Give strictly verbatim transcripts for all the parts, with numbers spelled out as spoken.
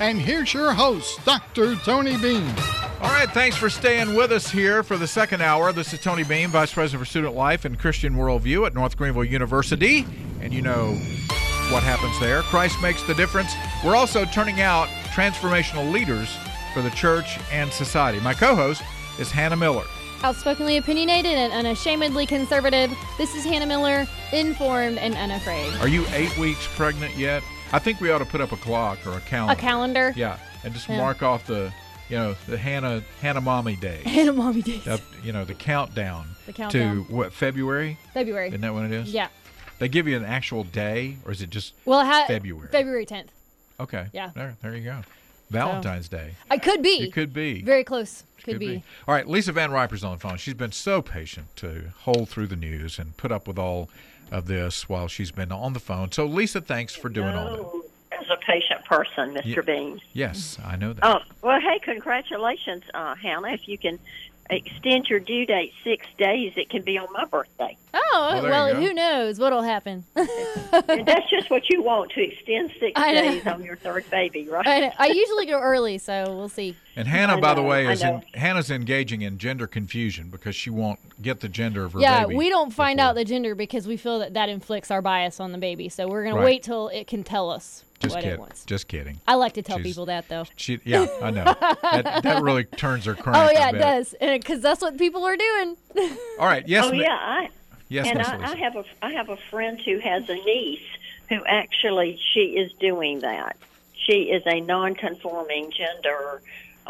And here's your host, Doctor Tony Beam. All right, thanks for staying with us here for the second hour. This is Tony Beam, Vice President for Student Life and Christian Worldview at North Greenville University. And you know what happens there. Christ makes the difference. We're also turning out transformational leaders for the church and society. My co-host is Hannah Miller. Outspokenly opinionated and unashamedly conservative, this is Hannah Miller, informed and unafraid. Are you eight weeks pregnant yet? I think we ought to put up a clock or a calendar. A calendar? Yeah, and just yeah. mark off the, you know, the Hannah Hannah Mommy Day. Hannah Mommy Days. Uh, you know, the countdown. The countdown. To what, February? February. Isn't that what it is? Yeah. They give you an actual day, or is it just well, ha- February? February tenth. Okay. Yeah. There, there you go. Valentine's so, Day. I could be. It could be. Very close. Could, could be. be. All right, Lisa Van Riper's on the phone. She's been so patient to hold through the news and put up with all of this while she's been on the phone. So, Lisa, thanks for doing all that. As a patient person, Mister Ye- Bean. Yes, I know that. Oh, well, hey, congratulations, uh, Hannah. If you can extend your due date six days, it can be on my birthday. Oh, well, well who knows what'll happen. And that's just what you want, to extend six days on your third baby, right? I, know. I usually go early, so we'll see. And Hannah, I by the know, way, I is in, know. Hannah's engaging in gender confusion because she won't get the gender of her yeah, baby. we don't find before. out the gender because we feel that that inflicts our bias on the baby. So we're going Right. to wait till it can tell us Just what kid- it wants. Just kidding. I like to tell She's- people that, though. She, yeah, I know. that, that really turns her crank. Oh, yeah, I it bet. does. Because that's what people are doing. All right. Yes. oh, ma- yeah. I, Yes, and Miss I, Lisa. I have a I have a friend who has a niece who actually she is doing that. She is a non-conforming gender,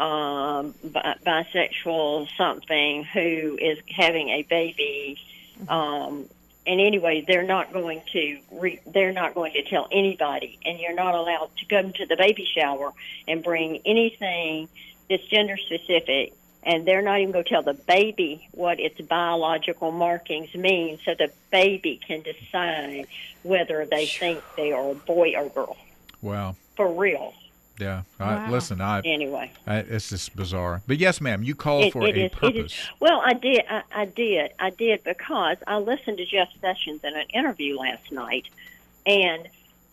um, bi- bisexual something who is having a baby. Um, and anyway, they're not going to re- they're not going to tell anybody, and you're not allowed to go to the baby shower and bring anything that's gender specific. And they're not even going to tell the baby what its biological markings mean, so the baby can decide whether they think they are a boy or girl. Wow. For real. Yeah. I, Wow. listen, I, Anyway. I, it's just bizarre. But yes, ma'am, you called It, for it a is, it purpose. is. Well, I did. I, I did. I did because I listened to Jeff Sessions in an interview last night, and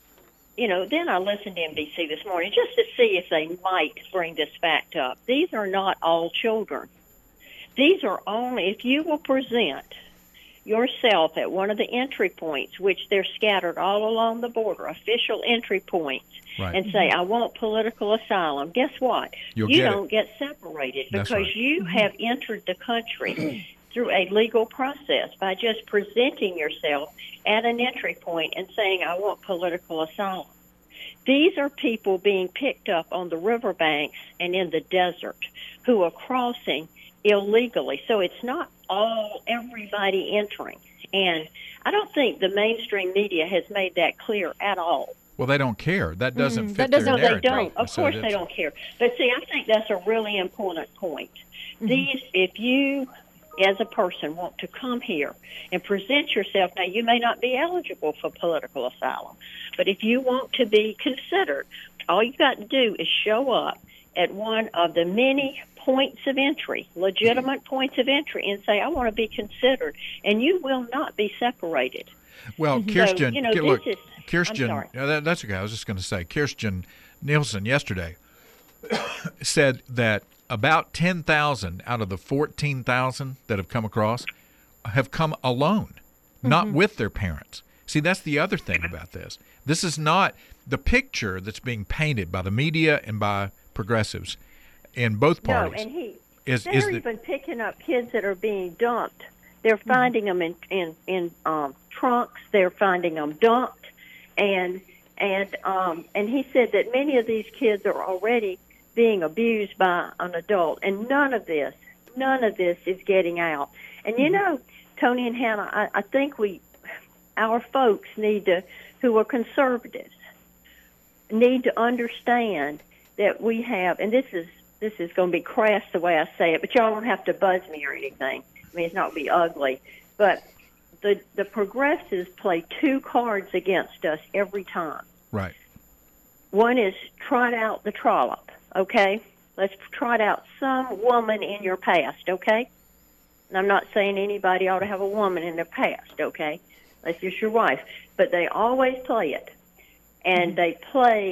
you know, then I listened to N B C this morning just to see if they might bring this fact up. These are not all children. These are only, if you will present yourself at one of the entry points, which they're scattered all along the border, official entry points, Right. and say, I want political asylum, guess what? You'll you get it. don't get separated That's because right. you have entered the country through a legal process by just presenting yourself at an entry point and saying, I want political asylum. These are people being picked up on the riverbanks and in the desert who are crossing illegally. So it's not all everybody entering. And I don't think the mainstream media has made that clear at all. Well, they don't care. That doesn't Mm, fit that their doesn't- No, they narrative. don't. Of So course it's- they don't care. But see, I think that's a really important point. Mm-hmm. These, if you, as a person, want to come here and present yourself, now you may not be eligible for political asylum, but if you want to be considered, all you got to do is show up at one of the many points of entry, legitimate points of entry, and say, I want to be considered, and you will not be separated. Well, Kirsten, So, you know, Ki- look, this is- Kirsten, I'm sorry. uh, that, that's okay. I was just going to say, Kirsten Nielsen yesterday said that about ten thousand out of the fourteen thousand that have come across have come alone, not with their parents. See, that's the other thing about this. This is not the picture that's being painted by the media and by progressives in both parties. No, and he, is, they're is that, even picking up kids that are being dumped. They're finding them in in in um, trunks. They're finding them dumped, and and um, and he said that many of these kids are already being abused by an adult, and none of this, none of this is getting out. And you know, Tony and Hannah, I, I think we, our folks need to, who are conservatives, need to understand that we have, and this is this is going to be crass the way I say it, but y'all don't have to buzz me or anything. I mean, it's not be ugly, but the the progressives play two cards against us every time. right. One is trot out the trollop, okay? Let's trot out some woman in your past, okay? And I'm not saying anybody ought to have a woman in their past, okay? That's just your wife. But they always play it. And they play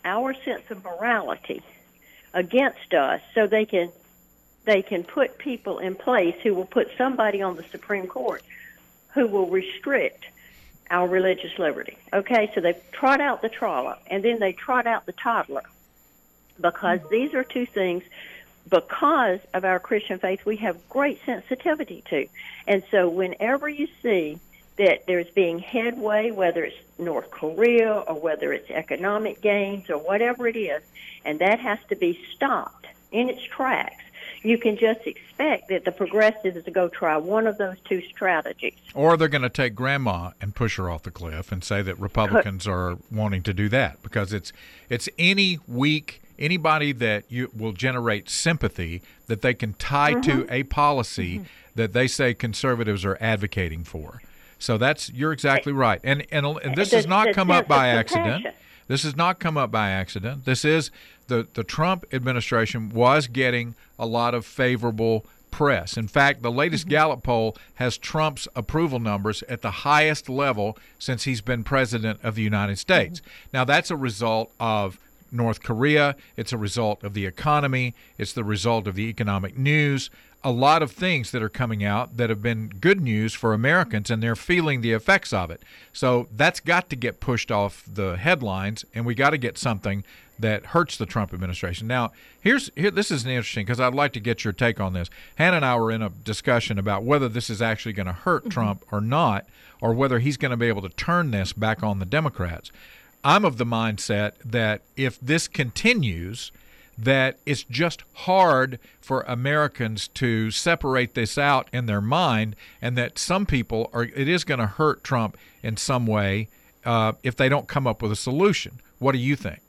our sense of morality against us so they can they can put people in place who will put somebody on the Supreme Court who will restrict our religious liberty. Okay, so they trot out the trawler, and then they trot out the toddler, because these are two things, because of our Christian faith, we have great sensitivity to. And so whenever you see that there's being headway, whether it's North Korea or whether it's economic gains or whatever it is, and that has to be stopped in its tracks, you can just expect that the progressives is to go try one of those two strategies. Or they're going to take grandma and push her off the cliff and say that Republicans are wanting to do that, because it's it's any weak, anybody that you will generate sympathy that they can tie mm-hmm. to a policy mm-hmm. that they say conservatives are advocating for. So that's, you're exactly right. And and, and this has not come up by accident. This has not come up by accident. This is the, the Trump administration was getting a lot of favorable press. In fact, the latest mm-hmm. Gallup poll has Trump's approval numbers at the highest level since he's been president of the United States. Mm-hmm. Now, that's a result of North Korea. It's a result of the economy. It's the result of the economic news. A lot of things that are coming out that have been good news for Americans, and they're feeling the effects of it. So that's got to get pushed off the headlines, and we got to get something that hurts the Trump administration. Now, here's here. This is interesting, because I'd like to get your take on this. Hannah and I were in a discussion about whether this is actually going to hurt mm-hmm. Trump or not, or whether he's going to be able to turn this back on the Democrats. I'm of the mindset that if this continues, that it's just hard for Americans to separate this out in their mind, and that some people are, it is going to hurt Trump in some way uh, if they don't come up with a solution. What do you think?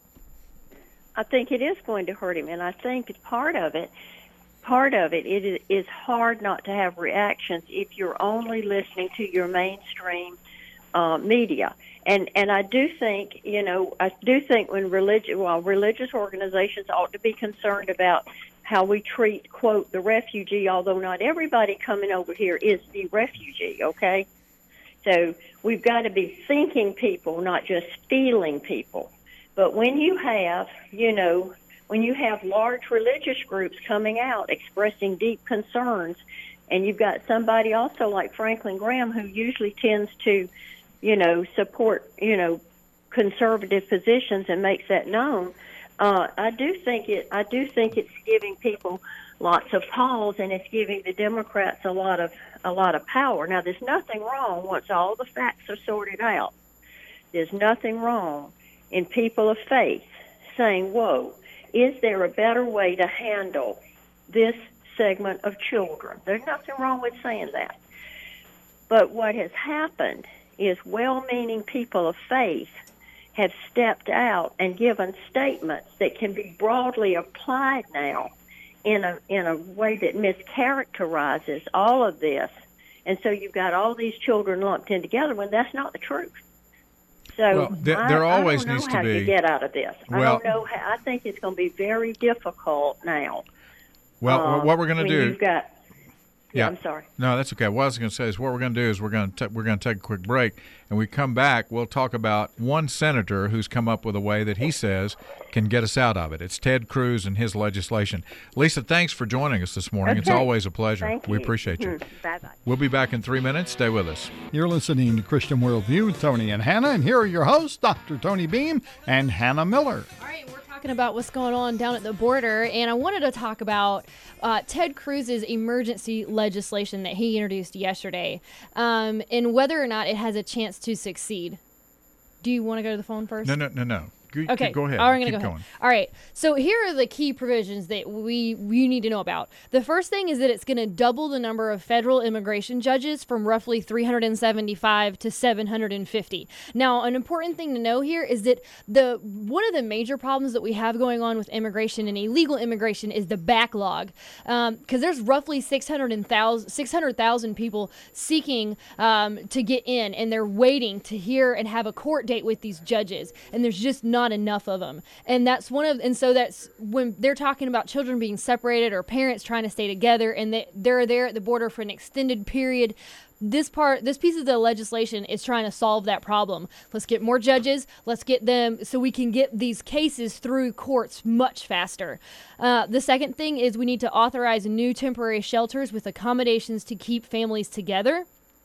I think it is going to hurt him, and I think part of it, part of it, it is hard not to have reactions if you're only listening to your mainstream uh, media. And and I do think, you know, I do think when religion, well, religious organizations ought to be concerned about how we treat, quote, the refugee, although not everybody coming over here is the refugee, okay? So we've got to be thinking people, not just feeling people. But when you have, you know, when you have large religious groups coming out expressing deep concerns, and you've got somebody also like Franklin Graham, who usually tends to, you know, support, you know, conservative positions and makes that known, uh, I do think it. I do think it's giving people lots of pause, and it's giving the Democrats a lot of a lot of power. Now, there's nothing wrong once all the facts are sorted out. There's nothing wrong in people of faith saying, "Whoa, is there a better way to handle this segment of children?" There's nothing wrong with saying that. But what has happened is well-meaning people of faith have stepped out and given statements that can be broadly applied now in a in a way that mischaracterizes all of this. And so you've got all these children lumped in together when that's not the truth. So well, th- there I, always I don't needs know how to be to get out of this. Well, I don't know how. I think it's going to be very difficult now. Well, uh, what we're going to do? You've got, yeah, Yeah, I'm sorry. No, that's okay. What I was going to say is what we're going to do is we're going to we're going to take a quick break, and we come back. We'll talk about one senator who's come up with a way that he says can get us out of it. It's Ted Cruz and his legislation. Lisa, thanks for joining us this morning. Okay. It's always a pleasure. Thank we you. appreciate you. Mm, bye-bye. We'll be back in three minutes. Stay with us. You're listening to Christian Worldview, Tony and Hannah, and here are your hosts, Doctor Tony Beam and Hannah Miller. All right, we're talking about what's going on down at the border, and I wanted to talk about uh, Ted Cruz's emergency legislation that he introduced yesterday, um, and whether or not it has a chance to succeed. Do you want to go to the phone first? No, no, no, no. Go, Okay. go ahead. All right, I'm gonna Keep go going. ahead. All right. So here are the key provisions that we you need to know about. The first thing is that it's going to double the number of federal immigration judges from roughly three hundred seventy-five to seven hundred fifty. Now, an important thing to know here is that the one of the major problems that we have going on with immigration and illegal immigration is the backlog, because um, there's roughly six hundred thousand people seeking um, to get in, and they're waiting to hear and have a court date with these judges, and there's just not Not enough of them. And that's one of, and so that's when they're talking about children being separated or parents trying to stay together and they, they're there at the border for an extended period. this part, this piece of the legislation is trying to solve that problem. Let's get more judges. Let's get them so we can get these cases through courts much faster. Uh, the second thing is we need to authorize new temporary shelters with accommodations to keep families together.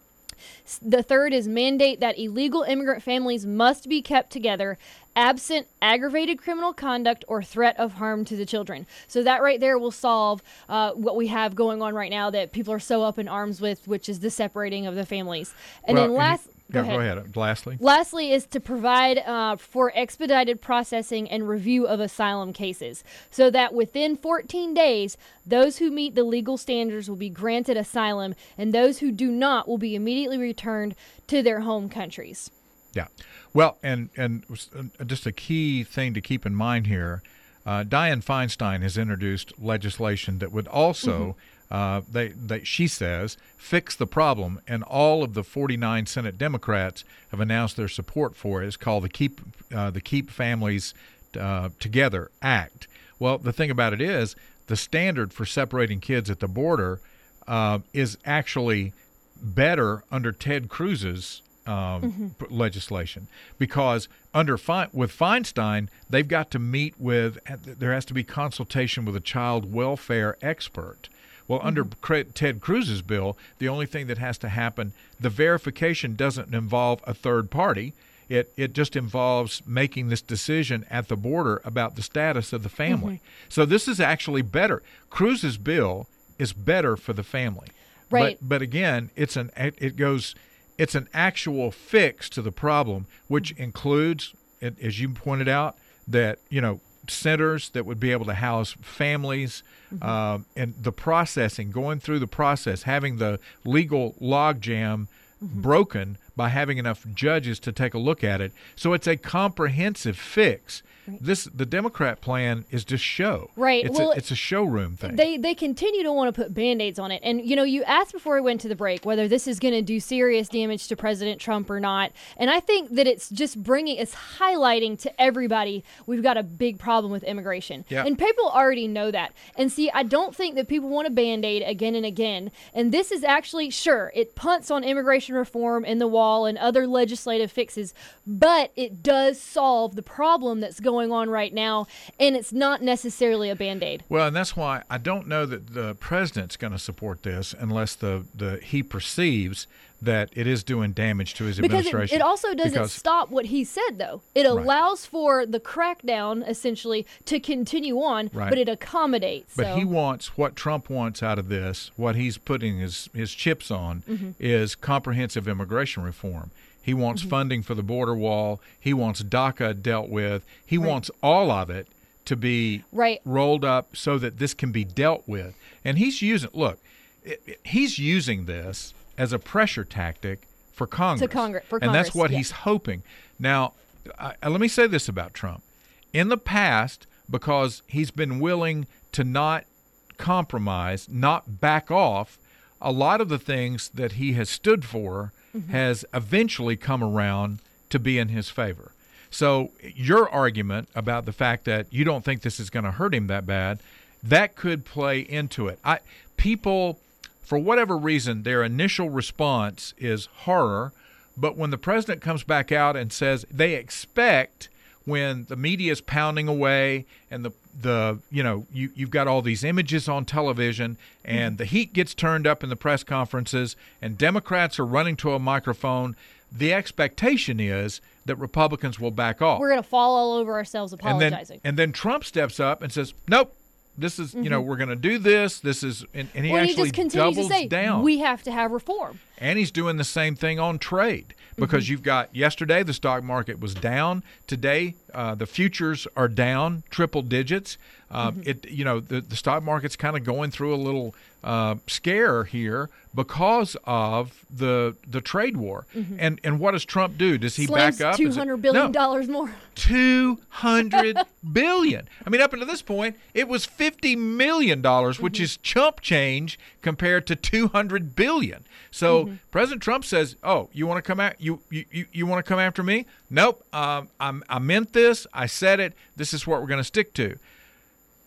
The third is mandate that illegal immigrant families must be kept together absent aggravated criminal conduct or threat of harm to the children. So that right there will solve uh, what we have going on right now that people are so up in arms with, which is the separating of the families. And well, then last... Go, Go ahead. go ahead. Lastly? Lastly is to provide uh, for expedited processing and review of asylum cases so that within fourteen days, those who meet the legal standards will be granted asylum and those who do not will be immediately returned to their home countries. Yeah. Well, and, and just a key thing to keep in mind here, uh, Dianne Feinstein has introduced legislation that would also... Mm-hmm. Uh, they, they, she says, fix the problem, and all of the forty-nine Senate Democrats have announced their support for it. It's called the Keep uh, the Keep Families uh, Together Act. Well, the thing about it is, the standard for separating kids at the border uh, is actually better under Ted Cruz's um, mm-hmm. legislation, because under Fe- with Feinstein, they've got to meet with. There has to be consultation with a child welfare expert. Well, mm-hmm. under Ted Cruz's bill, the only thing that has to happen, the verification doesn't involve a third party. It it just involves making this decision at the border about the status of the family. Mm-hmm. So this is actually better. Cruz's bill is better for the family. Right. But, but again, it's an it goes it's an actual fix to the problem, which mm-hmm. includes, as you pointed out, that, you know, centers that would be able to house families, mm-hmm. uh, and the processing, going through the process, having the legal logjam mm-hmm. broken by having enough judges to take a look at it. So it's a comprehensive fix. Right. This the Democrat plan is just show. Right. It's, well, a, it's a showroom thing. They they continue to want to put Band-Aids on it. And, you know, you asked before we went to the break whether this is going to do serious damage to President Trump or not. And I think that it's just bringing, it's highlighting to everybody we've got a big problem with immigration. Yep. And people already know that. And see, I don't think that people want a Band-Aid again and again. And this is actually, sure, it punts on immigration reform and the wall and other legislative fixes, but it does solve the problem that's going going on right now, and it's not necessarily a Band-Aid. Well, and that's why I don't know that the president's going to support this unless the, the he perceives that it is doing damage to his because administration. It, it also doesn't because, stop what he said, though. It allows right. for the crackdown, essentially, to continue on, right. but it accommodates. But so. he wants, what Trump wants out of this, what he's putting his, his chips on, mm-hmm. is comprehensive immigration reform. He wants mm-hmm. funding for the border wall. He wants DACA dealt with. He right. wants all of it to be right. rolled up so that this can be dealt with. And he's using, look, it, it, he's using this as a pressure tactic for Congress. To Congress, for and Congress, that's what yeah. he's hoping. Now, I, let me say this about Trump. In the past, because he's been willing to not compromise, not back off, a lot of the things that he has stood for mm-hmm. has eventually come around to be in his favor. So your argument about the fact that you don't think this is going to hurt him that bad, that could play into it. I people, for whatever reason, their initial response is horror, but when the president comes back out and says they expect, when the media is pounding away and the the you know you you've got all these images on television and the heat gets turned up in the press conferences and Democrats are running to a microphone, the expectation is that Republicans will back off. We're going to fall all over ourselves apologizing. And then, and then Trump steps up and says, "Nope, this is mm-hmm. you know we're going to do this. This is," and, and he well, actually he just continues doubles to say, down. We have to have reform. And he's doing the same thing on trade, because mm-hmm. you've got yesterday the stock market was down. Today uh, the futures are down triple digits. Uh, mm-hmm. It you know the, the stock market's kind of going through a little uh, scare here because of the the trade war. Mm-hmm. And and what does Trump do? Does he Slams back up? two hundred billion dollars no. more. two hundred billion dollars. I mean, up until this point, it was fifty million dollars, which mm-hmm. is chump change compared to two hundred billion dollars. So mm-hmm. President Trump says, "Oh, you want to come at you you you, you want to come after me? Nope. Um, I'm, I meant this. I said it. This is what we're going to stick to."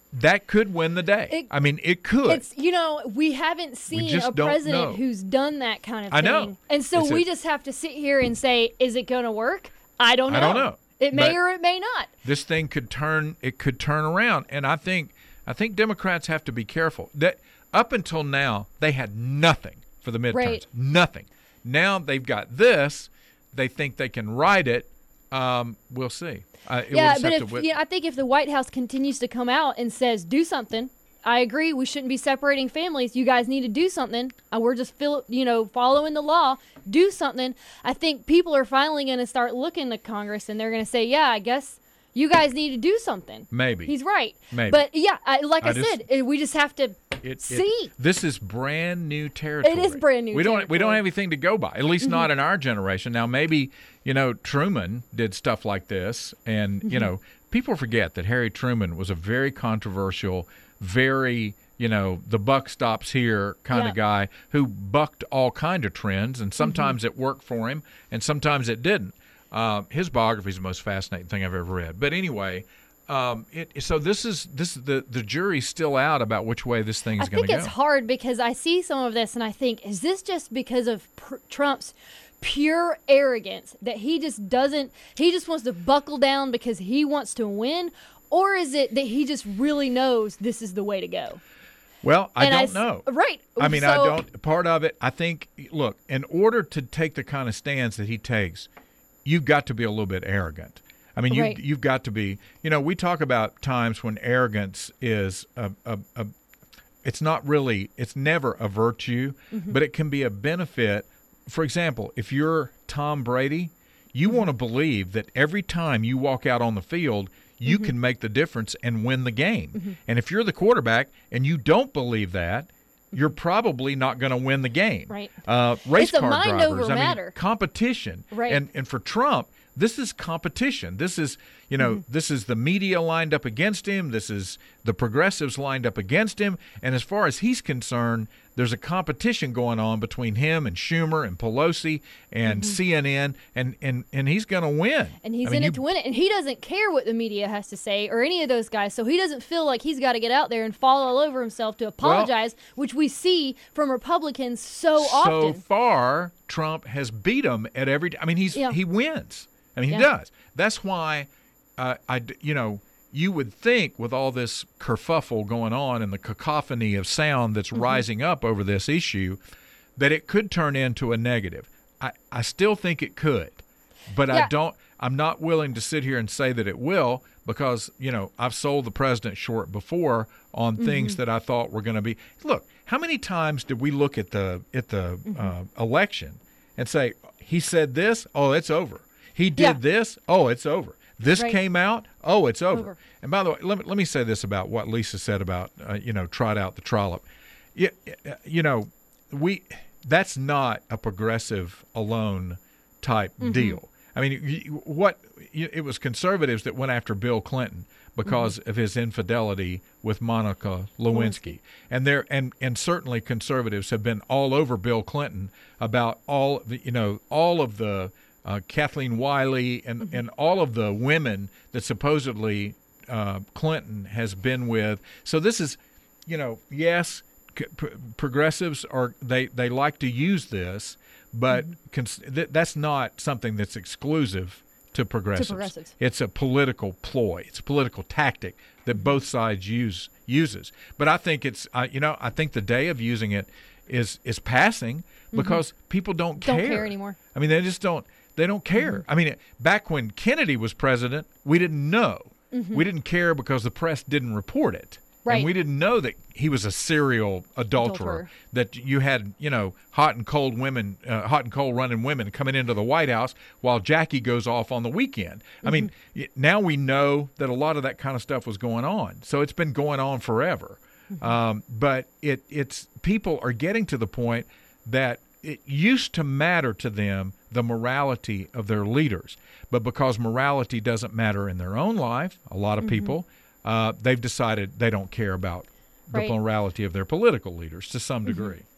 that could win the day. It- I mean, it could. It's, you know, we haven't seen just a don't president know. who's done that kind of I thing. know. And so It's we a- just have to sit here and say, is it going to work? I don't know. I don't know. It may But or it may not. This thing could turn. It could turn around, and I think I think Democrats have to be careful. That up until now they had nothing for the midterms. Right. Nothing. Now they've got this. They think they can ride it. Um, we'll see. Uh, it will Yeah, just but have if to wit- you know, I think if the White House continues to come out and says, do something, I agree. We shouldn't be separating families. You guys need to do something. Uh, we're just, fill, you know, following the law. Do something. I think people are finally going to start looking to Congress and they're going to say, yeah, I guess you guys need to do something. Maybe. He's right. Maybe. But yeah, I, like I, I just- said, eh, we just have to It- it- see. this is brand new territory. is brand new We don't we don't territory. have anything to go by. At least Mm-hmm. not in our generation. Now maybe, you know, Truman did stuff like this, and Mm-hmm. you know, people forget that Harry Truman was a very controversial, very, you know, the buck stops here kind Yeah. of guy who bucked all kind of trends, and sometimes Mm-hmm. it worked for him and sometimes it didn't. Uh, his biography is the most fascinating thing I've ever read. But anyway, um, it, so this is this the the jury's still out about which way this thing I is going think to go. it's hard because I see some of this and I think, is this just because of pr- Trump's pure arrogance that he just doesn't, he just wants to buckle down because he wants to win? Or is it that he just really knows this is the way to go? Well, I And don't s- know. Right. I mean, I So- don't. Part of it, I think. Look, in order to take the kind of stance that he takes, you've got to be a little bit arrogant. I mean, you Right. you've got to be. You know, we talk about times when arrogance is a, a, a it's not really. It's never a virtue, Mm-hmm. but it can be a benefit. For example, if you're Tom Brady, you Mm-hmm. want to believe that every time you walk out on the field, you Mm-hmm. can make the difference and win the game. And if you're the quarterback and you don't believe that, you're probably not going to win the game. Right. Uh, race It's a car mind drivers, over I mean, matter. competition. Right. And and for Trump, this is competition. This is, you know, Mm-hmm. this is the media lined up against him. This is the progressives lined up against him. And as far as he's concerned, there's a competition going on between him and Schumer and Pelosi and C N N, and and and he's going to win. Mm-hmm. And he's I mean, in you- it to win it. And he doesn't care what the media has to say or any of those guys. So he doesn't feel like he's got to get out there and fall all over himself to apologize, which we see from Republicans so, so often. far, Trump has beat him at every. I mean, he's Yeah. he wins. I mean, he Yeah. does. That's why, uh, I d- you know, you would think with all this kerfuffle going on and the cacophony of sound that's Mm-hmm. rising up over this issue, that it could turn into a negative. I, I still think it could, but I Yeah. don't. I'm not willing to sit here and say that it will because, you know, I've sold the president short before on things Mm-hmm. that I thought were going to be. Look, how many times did we look at the at the Mm-hmm. uh, election and say he said this? Oh, it's over. He did Yeah. this. Oh, it's over. This Right. came out. Oh, it's over. Over. And by the way, let me let me say this about what Lisa said about uh, you know trot out the trollop. Yeah, you know, we that's not a progressive alone type Mm-hmm. deal. I mean, you- what you- it was conservatives that went after Bill Clinton because Mm-hmm. of his infidelity with Monica Lewinsky, and there and and certainly conservatives have been all over Bill Clinton about all the, you know all of the uh, Kathleen Wiley and Mm-hmm. and all of the women that supposedly uh, Clinton has been with. So this is, you know, yes, c- p- progressives are they they like to use this, but Mm-hmm. cons- th- that's not something that's exclusive to progressives. progressives. It's a political ploy. It's a political tactic that Mm-hmm. both sides use uses. But I think it's uh, you know I think the day of using it is is passing because people don't Don't care care anymore. I mean, they just don't. They don't care. I mean, back when Kennedy was president, we didn't know. We didn't care because the press didn't report it. Right. And we didn't know that he was a serial adulterer, Adulterer. that you had, you know, hot and cold women, uh, hot and cold running women coming into the White House while Jackie goes off on the weekend. I mean, y- now we know that a lot of that kind of stuff was going on. So it's been going on forever. Um, but it it's people are getting to the point that it used to matter to them the morality of their leaders. But because morality doesn't matter in their own life, a lot of Mm-hmm. people, uh, they've decided they don't care about the Right. morality of their political leaders to some degree.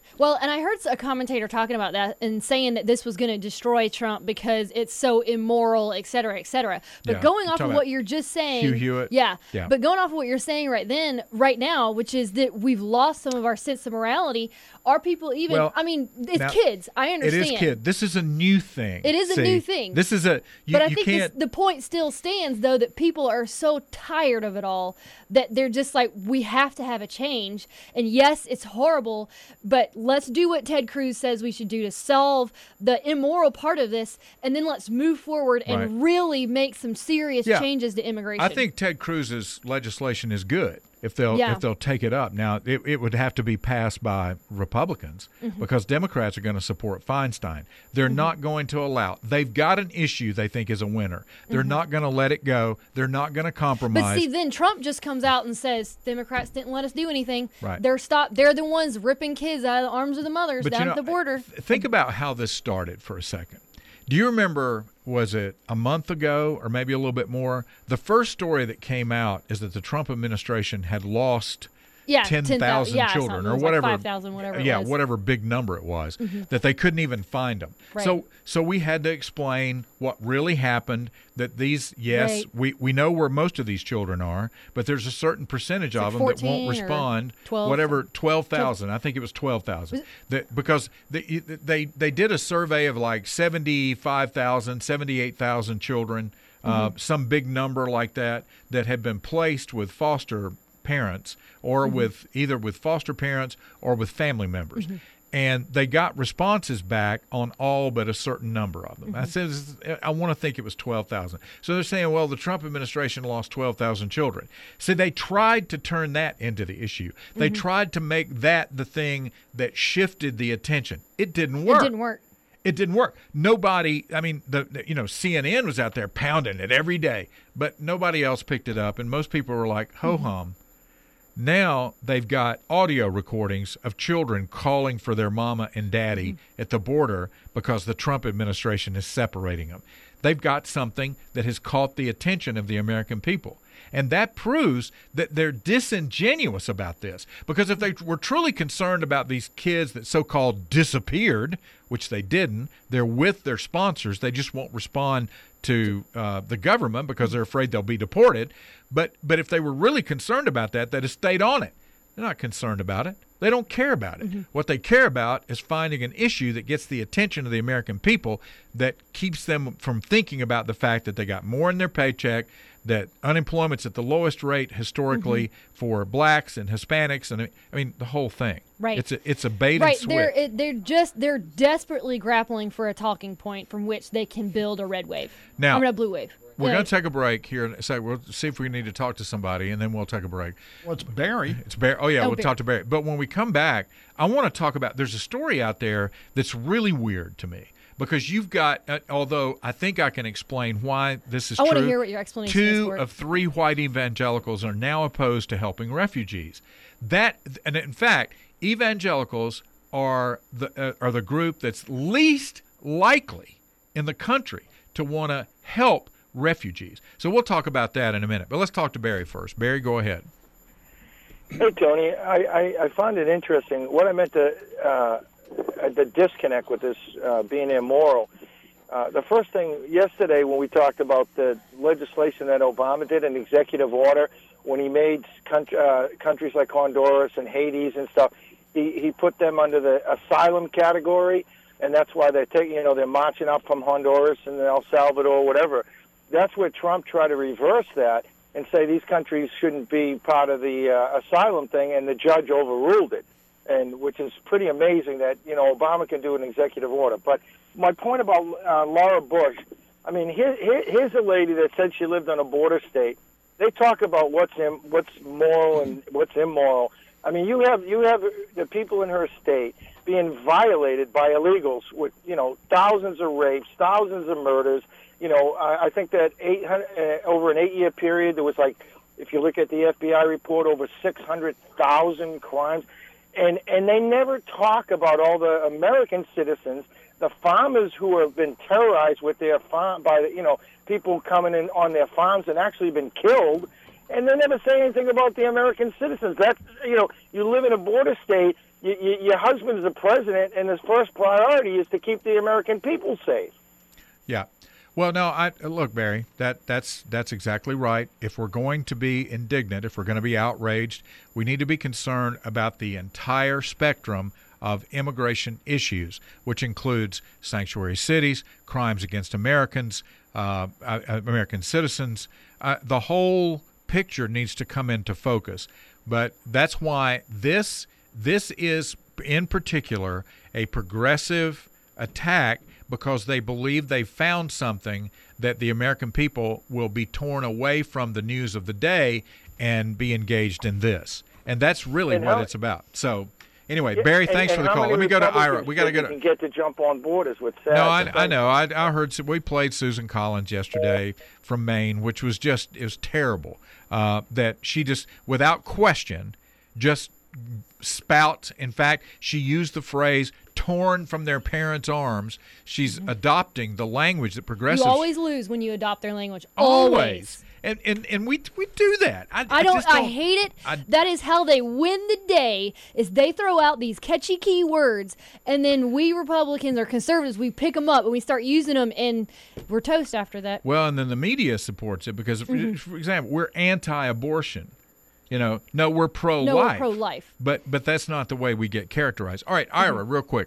Well, and I heard a commentator talking about that and saying that this was going to destroy Trump because it's so immoral, et cetera, et cetera. But Yeah, going you're off of talking what about you're just saying, Hugh Hewitt? yeah, Yeah. But going off of what you're saying right then, right now, which is that we've lost some of our sense of morality. Are people even? Well, I mean, it's now, kids. I understand. It is kid. This is a new thing. It is a See? new thing. This is a. You, but I you think this, can't. the point still stands, though, that people are so tired of it all that they're just like, we have to have a change. And yes, it's horrible, but let's do what Ted Cruz says we should do to solve the immoral part of this, and then let's move forward and Right. really make some serious Yeah. changes to immigration. I think Ted Cruz's legislation is good if they'll Yeah. if they'll take it up. Now it, it would have to be passed by Republicans Mm-hmm. because Democrats are going to support Feinstein. They're Mm-hmm. not going to allow. They've got an issue they think is a winner. They're not going to let it go. They're not going to compromise. Mm-hmm. But see, then Trump just comes out and says Democrats didn't let us do anything. Right. They're stop. They're the ones ripping kids out of the arms of the mothers But down you know, at the border. th- think about how this started for a second. Do you remember, was it a month ago or maybe a little bit more? The first story that came out is that the Trump administration had lost Yeah, ten thousand yeah, children something. It or was like whatever. five thousand, whatever it Yeah, was. whatever big number it was, that they couldn't even find them. Right. So so we had to explain what really happened, that these, yes, Right. we, we know where most of these children are, but there's a certain percentage It's of like them that won't fourteen or respond, twelve. whatever, twelve thousand. I think it was twelve thousand. That, because they, they, they did a survey of like seventy-five thousand, seventy-eight thousand children, uh, some big number like that, that had been placed with foster parents or Mm-hmm. with either with foster parents or with family members. Mm-hmm. And they got responses back on all but a certain number of them. I Mm-hmm. said, I want to think it was twelve thousand. So they're saying, well, the Trump administration lost twelve thousand children. So they tried to turn that into the issue. They Mm-hmm. tried to make that the thing that shifted the attention. It didn't work. It didn't work. It didn't work. Nobody, I mean, the, the you know, C N N was out there pounding it every day, but nobody else picked it up. And most people were like, ho hum. Now they've got audio recordings of children calling for their mama and daddy at the border because the Trump administration is separating them. They've got something that has caught the attention of the American people. And that proves that they're disingenuous about this. Because if they were truly concerned about these kids that so-called disappeared, which they didn't, they're with their sponsors. They just won't respond to uh, the government because they're afraid they'll be deported. But but if they were really concerned about that, they'd have stayed on it. They're not concerned about it. They don't care about it. Mm-hmm. What they care about is finding an issue that gets the attention of the American people, that keeps them from thinking about the fact that they got more in their paycheck, that unemployment's at the lowest rate historically Mm-hmm. for blacks and Hispanics, and I mean the whole thing. Right. It's a it's a bait and Right, switch. they're it, they're just they're desperately grappling for a talking point from which they can build a red wave. Now- I mean a blue wave. We're Uh, going to take a break here and say we'll see if we need to talk to somebody, and then we'll take a break. Well, it's Barry. It's Barry. Oh yeah, Oh, we'll Barry. talk to Barry. But when we come back, I want to talk about. There's a story out there that's really weird to me because you've got. Uh, although I think I can explain why this is I true. wanna hear what your explanation is Two for it. of three white evangelicals are now opposed to helping refugees. That, and in fact, evangelicals are the uh, are the group that's least likely in the country to want to help refugees. So we'll talk about that in a minute. But let's talk to Barry first. Barry, go ahead. Hey, Tony, I, I, I find it interesting. What I meant to, uh, the disconnect with this uh, being immoral, uh, the first thing yesterday when we talked about the legislation that Obama did, an executive order, when he made country, uh, countries like Honduras and Haiti and stuff, he, he put them under the asylum category, and that's why they're taking, you know, they're marching up from Honduras and El Salvador, whatever. That's where Trump tried to reverse that and say these countries shouldn't be part of the uh, asylum thing, and the judge overruled it, and which is pretty amazing that, you know, Obama can do an executive order. But my point about uh, Laura Bush, I mean, here, here, here's a lady that said she lived on a border state. They talk about what's in, what's moral and what's immoral. I mean, you have you have the people in her state being violated by illegals with, you know, thousands of rapes, thousands of murders. You know, I, I think that eight hundred uh, over an eight-year period, there was like, if you look at the F B I report, over six hundred thousand crimes, and and they never talk about all the American citizens, the farmers who have been terrorized with their farm by the, you know, people coming in on their farms and actually been killed, and they never say anything about the American citizens. That you know, you live in a border state. You, you, your husband's the president, and his first priority is to keep the American people safe. Yeah. Well, no, I look, Barry, that, that's that's exactly right. If we're going to be indignant, if we're going to be outraged, we need to be concerned about the entire spectrum of immigration issues, which includes sanctuary cities, crimes against Americans, uh, uh, American citizens. Uh, the whole picture needs to come into focus. But that's why this this is, in particular, a progressive attack, because they believe they found something that the American people will be torn away from the news of the day and be engaged in this. And that's really And what how- it's about. So anyway, Yeah, Barry, and- thanks and for the how call. many Let me go to Republicans Ira. We got to think go you to can get to jump on board is what's sad. No, I, I know. I, I heard we played Susan Collins yesterday from Maine, which was just it was terrible. Uh, that she just, without question, just spout. In fact, she used the phrase "torn from their parents' arms." She's Mm-hmm. adopting the language that progressives You always lose when you adopt their language. always. Always. And, and and we we do that. I, I don't. just I hate it. I- that is how they win the day. Is they throw out these catchy key words, and then we Republicans or conservatives we pick them up and we start using them, and we're toast after that. Well, and then the media supports it because, for, Mm-hmm. for example, we're anti-abortion. You know, no, we're pro-life. No, we're pro-life. But but that's not the way we get characterized. All right, Ira, Mm-hmm. real quick.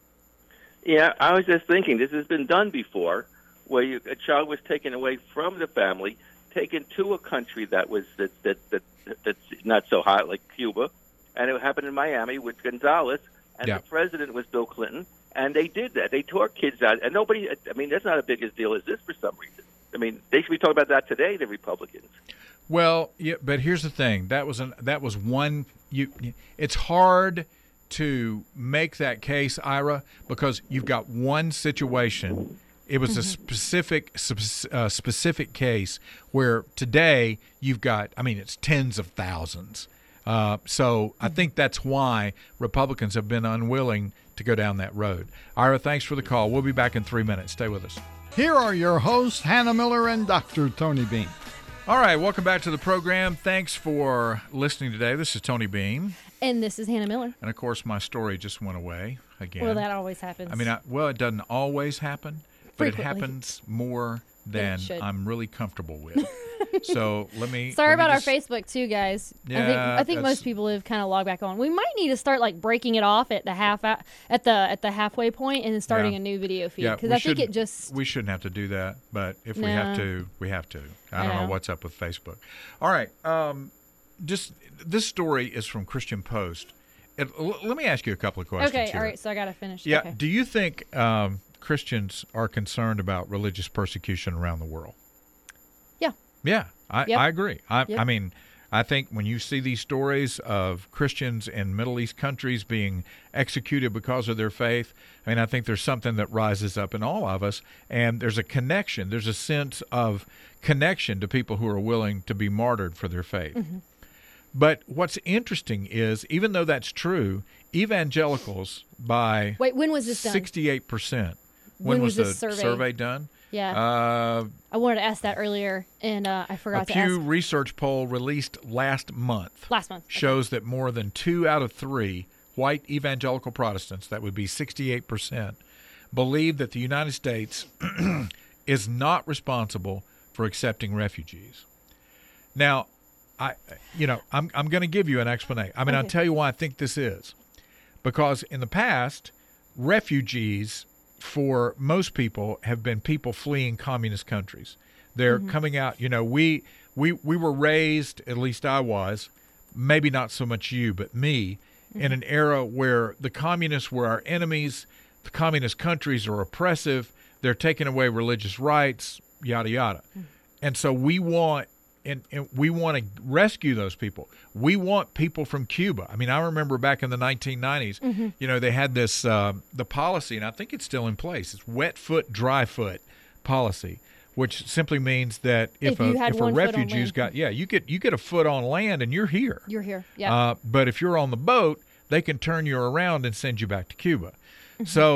Yeah, I was just thinking this has been done before, where you, a child was taken away from the family, taken to a country that was that that, that that's not so hot like Cuba, and it happened in Miami with Gonzalez, and Yeah. the president was Bill Clinton, and they did that. They tore kids out, and nobody. I mean, that's not a big a deal as this for some reason. I mean, they should be talking about that today, the Republicans. Well, yeah, but here's the thing. That was an that was one. You, it's hard to make that case, Ira, because you've got one situation. It was a specific sp- uh, specific case where today you've got. I mean, it's tens of thousands. Uh, so I think that's why Republicans have been unwilling to go down that road. Ira, thanks for the call. We'll be back in three minutes. Stay with us. Here are your hosts, Hannah Miller and Doctor Tony Beam. All right, welcome back to the program. Thanks for listening today. This is Tony Beam. And this is Hannah Miller. And, of course, my story just went away again. Well, that always happens. I mean, I, well, it doesn't always happen, but it Frequently. happens more than it should. I'm really comfortable with. So let me. Sorry let me about just- our Facebook too, guys. I think Yeah, I think that's- most people have kind of logged back on. We might need to start like breaking it off at the half at the at the halfway point and then starting Yeah. a new video feed Yeah, because we I think it shouldn't- just We shouldn't have to do that, but if we have No. to, we have to. I I don't know. know. what's up with Facebook. All right. Um, just this story is from Christian Post. It, l- let me ask you a couple of questions. okay. here. All right, so I gotta finish. Yeah. Okay. Do you think um, Christians are concerned about religious persecution around the world? Yeah. Yeah, I, Yep. I agree. I, Yep. I mean, I think when you see these stories of Christians in Middle East countries being executed because of their faith, I mean, I think there's something that rises up in all of us, and there's a connection. There's a sense of connection to people who are willing to be martyred for their faith. Mm-hmm. But what's interesting is, even though that's true, evangelicals by Wait, when was this done? sixty-eight percent. When When was was, this the survey? survey done? Yeah. Uh, I wanted to ask that earlier, and uh, I a forgot to Pew ask Research poll released last month last month. shows that more than two out of three white evangelical Protestants, that would be sixty-eight percent, believe that the United States is not responsible for accepting refugees. Now, I, you know, I'm I'm going to give you an explanation. I mean, I'll Okay. tell you why I think this is, because in the past, refugees for most people have been people fleeing communist countries. They're coming out. You know, we we we were raised, at least I was, maybe not so much you, but me, in an era where the communists were our enemies. The communist countries are oppressive. They're taking away religious rights, yada yada. And so we want and, and we want to rescue those people. We want people from Cuba. I mean, I remember back in the nineteen nineties, you know, they had this uh, the policy, and I think it's still in place. It's wet foot, dry foot policy, which simply means that if, If a you had if a one foot on refugee's land. got yeah, you get you get a foot on land and you're here. You're here. Yeah. Uh, but if you're on the boat, they can turn you around and send you back to Cuba. Mm-hmm. So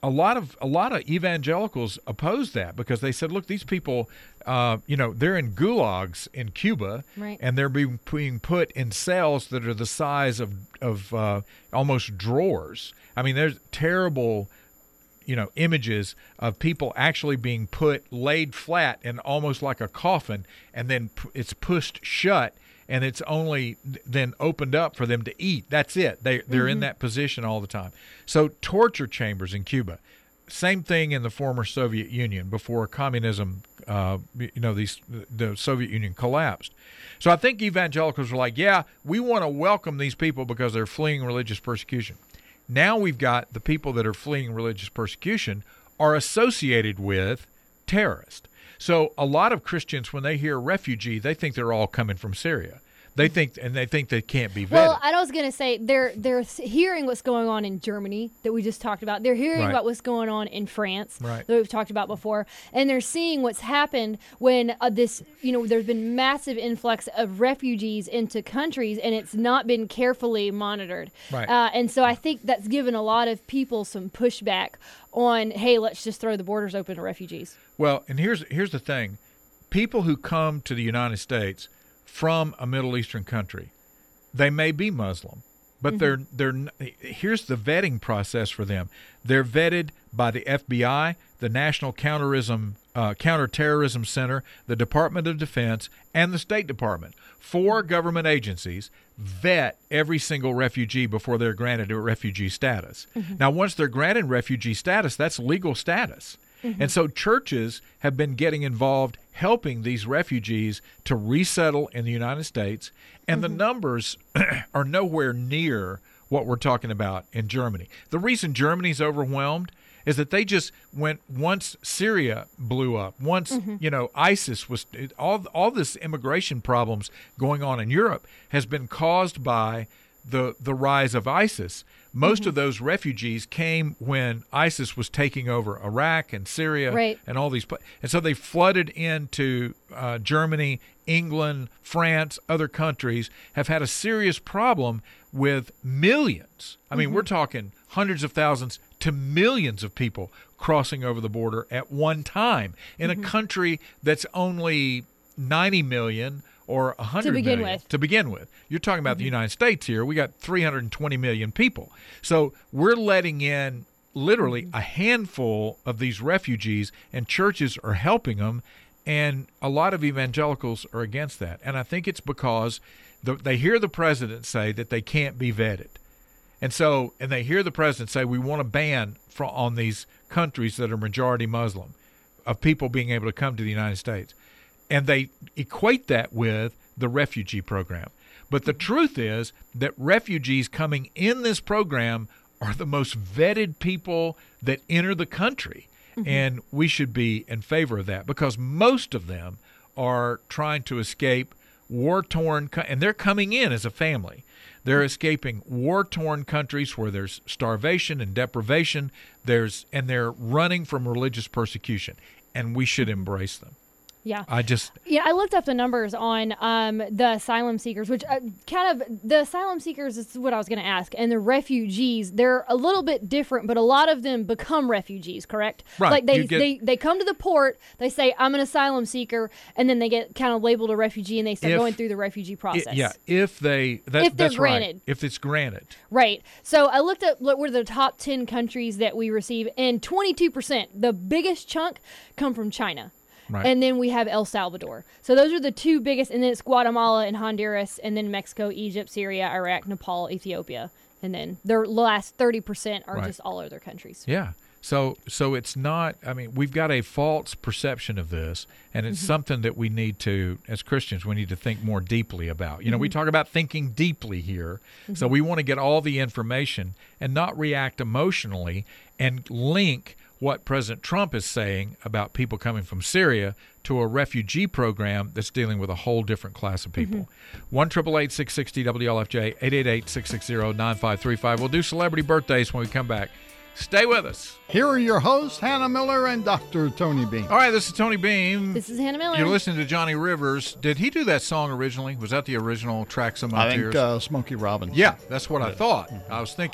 a lot of a lot of evangelicals opposed that because they said, look, these people, uh, you know, they're in gulags in Cuba, right. and they're being, being put in cells that are the size of of uh, almost drawers. I mean, there's terrible, you know, images of people actually being put laid flat in almost like a coffin, and then p- it's pushed shut. And it's only then opened up for them to eat. That's it. They, they're mm-hmm. in that position all the time. So torture chambers in Cuba. Same thing in the former Soviet Union before communism, uh, you know, these the Soviet Union collapsed. So I think evangelicals are like, yeah, we want to welcome these people because they're fleeing religious persecution. Now we've got the people that are fleeing religious persecution are associated with terrorists. So a lot of Christians, when they hear refugee, they think they're all coming from Syria. They think, and they think they can't be vetted. Well, I was going to say they're they're hearing what's going on in Germany that we just talked about. They're hearing Right. about what's going on in France Right. that we've talked about before, and they're seeing what's happened when uh, this, you know, there's been massive influx of refugees into countries, and it's not been carefully monitored. Right. Uh, and so I think that's given a lot of people some pushback on, hey, let's just throw the borders open to refugees. Well, and here's here's the thing. People who come to the United States from a Middle Eastern country, they may be Muslim, but mm-hmm. they're they're here's the vetting process for them. They're vetted by the F B I, the National Counterterrorism uh, Counterterrorism Center, the Department of Defense, and the State Department. Four government agencies vet every single refugee before they're granted a refugee status. Mm-hmm. Now, once they're granted refugee status, that's legal status. Mm-hmm. And so churches have been getting involved helping these refugees to resettle in the United States, and mm-hmm. the numbers are nowhere near what we're talking about in Germany. The reason Germany's overwhelmed is that they just went, once Syria blew up, once, mm-hmm. you know, ISIS was, all, all this immigration problems going on in Europe has been caused by the the rise of ISIS. Most mm-hmm. of those refugees came when ISIS was taking over Iraq and Syria right. and all these places. And so they flooded into uh, Germany, England, France, other countries, have had a serious problem with millions. I mean, mm-hmm. we're talking hundreds of thousands to millions of people crossing over the border at one time in mm-hmm. a country that's only ninety million or one hundred to begin million with. to begin with. You're talking about mm-hmm. the United States here. We got three hundred twenty million people. So we're letting in literally mm-hmm. a handful of these refugees, and churches are helping them, and a lot of evangelicals are against that. And I think it's because the, they hear the president say that they can't be vetted. And so, and they hear the president say, we want a ban for, on these countries that are majority Muslim, of people being able to come to the United States. And they equate that with the refugee program. But the truth is that refugees coming in this program are the most vetted people that enter the country. Mm-hmm. And we should be in favor of that because most of them are trying to escape war-torn, and they're coming in as a family. They're escaping war-torn countries where there's starvation and deprivation. There's and they're running from religious persecution, and we should embrace them. Yeah. I just Yeah, I looked up the numbers on um, the asylum seekers, which uh, kind of the asylum seekers is what I was going to ask, and the refugees. They're a little bit different, but a lot of them become refugees, correct? Right. Like they, You get- they they come to the port, they say I'm an asylum seeker, and then they get kind of labeled a refugee, and they start If- going through the refugee process. I- yeah, if they that, If they're that's right. granted. If it's granted. Right. So I looked at what were the top ten countries that we receive, and twenty-two percent, the biggest chunk, come from China. Right. And then we have El Salvador. So those are the two biggest, and then it's Guatemala and Honduras, and then Mexico, Egypt, Syria, Iraq, Nepal, Ethiopia. And then the last thirty percent are Right. just all other countries. Yeah. So so it's not, I mean, we've got a false perception of this, and it's Mm-hmm. something that we need to, as Christians, we need to think more deeply about. You know, we Mm-hmm. talk about thinking deeply here. So we want to get all the information and not react emotionally and link what President Trump is saying about people coming from Syria to a refugee program that's dealing with a whole different class of people. one eight eight eight, six six zero, W L F J, eight eight eight, six six zero, nine five three five. We'll do celebrity birthdays when we come back. Stay with us. Here are your hosts, Hannah Miller and Doctor Tony Beam. All right, this is Tony Beam. This is Hannah Miller. You're listening to Johnny Rivers. Did he do that song originally? Was that the original Track Some I Out think Tears? uh, Smokey Robinson. Yeah, that's what I thought. I was thinking.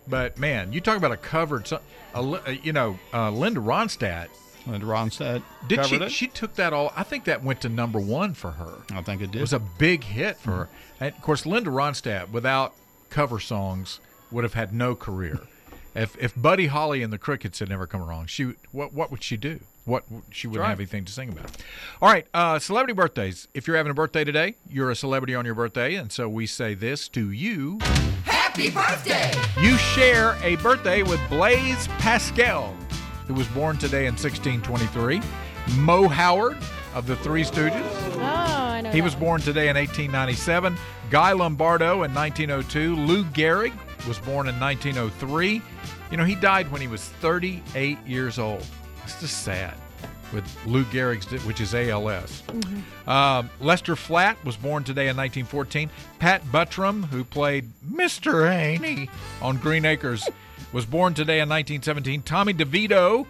But, man, you talk about a covered song. Uh, you know, uh, Linda Ronstadt. Linda Ronstadt Did covered she? it. She took that all. I think that went to number one for her. I think it did. It was a big hit for her. And, of course, Linda Ronstadt, without cover songs, would have had no career. If if Buddy Holly and the Crickets had never come along, she what what would she do? What she wouldn't right. have anything to sing about. All right, uh, celebrity birthdays. If you're having a birthday today, you're a celebrity on your birthday, and so we say this to you: Happy birthday! You share a birthday with Blaise Pascal, who was born today in sixteen twenty-three. Mo Howard of the Three Stooges. Oh, I know. He that was one. born today in eighteen ninety-seven. Guy Lombardo in nineteen oh two. Lou Gehrig was born in nineteen oh three. You know, he died when he was thirty-eight years old. It's just sad with Lou Gehrig's, which is A L S. Mm-hmm. Um, Lester Flatt was born today in nineteen fourteen. Pat Buttram, who played Mister Haney on Green Acres, was born today in nineteen seventeen. Tommy DeVito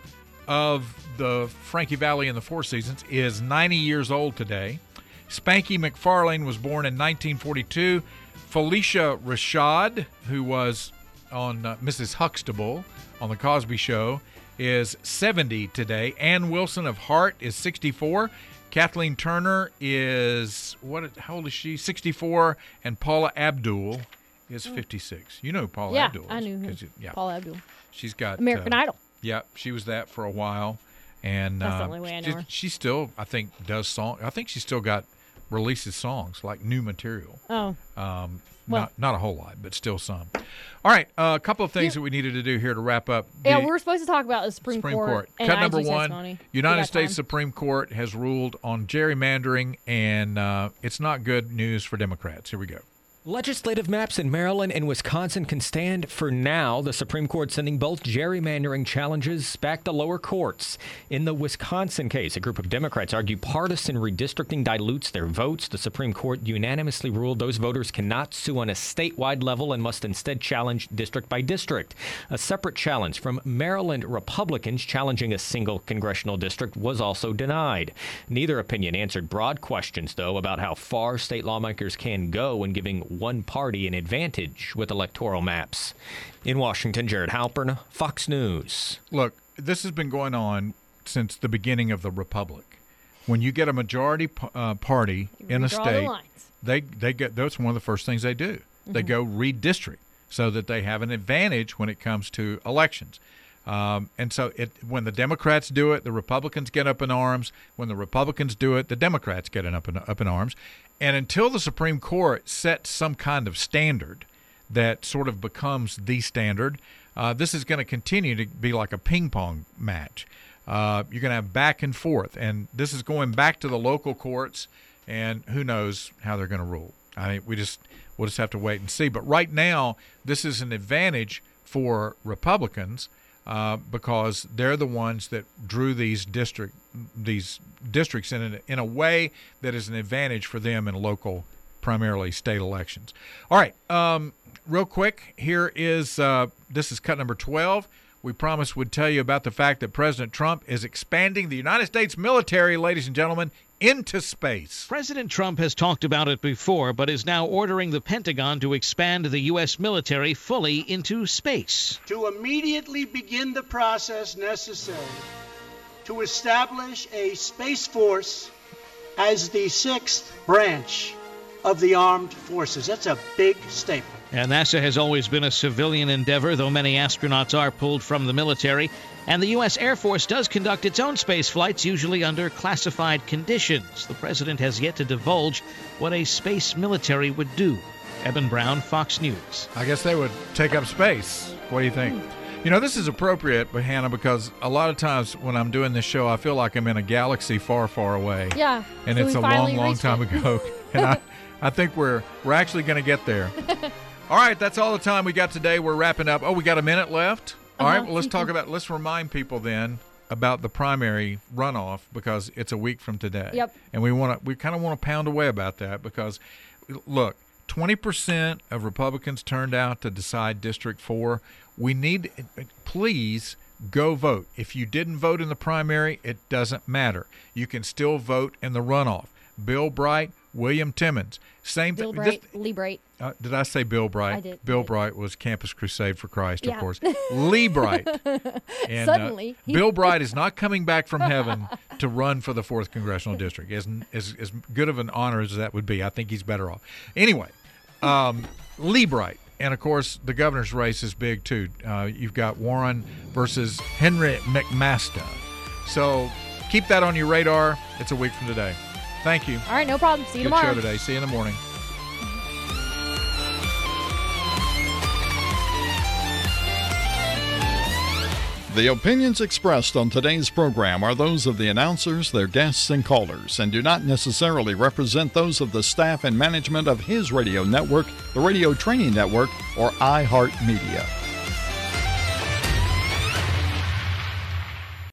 of the Frankie Valli and the Four Seasons is ninety years old today. Spanky McFarlane was born in nineteen forty-two. Felicia Rashad, who was on uh, Missus Huxtable on The Cosby Show, is seventy today. Ann Wilson of Heart is sixty-four. Kathleen Turner is, what? How old is she? sixty-four. And Paula Abdul is fifty-six. You know who Paula Yeah, Abdul is. I knew him. 'cause it- yeah. Paula Abdul. She's got American uh, Idol. Yeah, she was that for a while, and That's the uh, only way I know she, her. she still, I think, does song. I think she still got releases songs like new material. Oh. Um, Well- not not a whole lot, but still some. All right, uh, a couple of things that we needed to do here to wrap up. Yeah, The we're supposed to talk about the Supreme, Supreme Court. and Cut I G number one: testimony. We United got States time. Supreme Court has ruled on gerrymandering, and uh, it's not good news for Democrats. Here we go. Legislative maps in Maryland and Wisconsin can stand for now. The Supreme Court sending both gerrymandering challenges back to lower courts. In the Wisconsin case, a group of Democrats argue partisan redistricting dilutes their votes. The Supreme Court unanimously ruled those voters cannot sue on a statewide level and must instead challenge district by district. A separate challenge from Maryland Republicans challenging a single congressional district was also denied. Neither opinion answered broad questions, though, about how far state lawmakers can go in giving one party an advantage with electoral maps. In Washington, Jared Halpern, Fox News. Look, this has been going on since the beginning of the Republic. When you get a majority p- uh, party in a redraw the state, lines. they they get that's one of the first things they do. They go redistrict so that they have an advantage when it comes to elections. Um, and so it, when the Democrats do it, the Republicans get up in arms. When the Republicans do it, the Democrats get up in, up in arms. And until the Supreme Court sets some kind of standard that sort of becomes the standard, uh, this is going to continue to be like a ping pong match. Uh, you're going to have back and forth. And this is going back to the local courts, and who knows how they're going to rule. I mean, we just we'll just have to wait and see. But right now, this is an advantage for Republicans. Uh, because they're the ones that drew these district these districts in a, in a way that is an advantage for them in local, primarily state elections. All right, um, real quick, here is uh, this is cut number twelve. We promised we'd tell you about the fact that President Trump is expanding the United States military, ladies and gentlemen, into space. President Trump has talked about it before, but is now ordering the Pentagon to expand the U S military fully into space. To immediately begin the process necessary to establish a Space Force as the sixth branch of the armed forces. That's a big statement. And NASA has always been a civilian endeavor, though many astronauts are pulled from the military. And the U S Air Force does conduct its own space flights, usually under classified conditions. The president has yet to divulge what a space military would do. Eben Brown, Fox News. I guess they would take up space. What do you think? You know, this is appropriate, but Hannah, because a lot of times when I'm doing this show, I feel like I'm in a galaxy far, far away. Yeah. And so it's we a finally long, long reached time it. ago. And I, I think we're we're actually going to get there. All right, that's all the time we got today. We're wrapping up. Oh, we got a minute left. All Uh-huh. right, well, let's talk about, let's remind people then about the primary runoff because it's a week from today. Yep. And we want to, we kind of want to pound away about that because, look, twenty percent of Republicans turned out to decide District four. We need, please go vote. If you didn't vote in the primary, it doesn't matter. You can still vote in the runoff. Bill Bright, William Timmons. Same Bill thing. Bright, Lee Bright. Uh, did I say Bill Bright? I did. Bill I did. Bright was Campus Crusade for Christ, Yeah. of course. Lee Bright. And, Suddenly. Uh, Bill Bright is not coming back from heaven to run for the fourth Congressional District. As, as, as good of an honor as that would be, I think he's better off. Anyway, um, Lee Bright. And, of course, the governor's race is big, too. Uh, you've got Warren versus Henry McMaster. So keep that on your radar. It's a week from today. Thank you. All right, no problem. See you Good tomorrow. show today. See you in the morning. The opinions expressed on today's program are those of the announcers, their guests, and callers, and do not necessarily represent those of the staff and management of his radio network, the Radio Training Network, or iHeartMedia.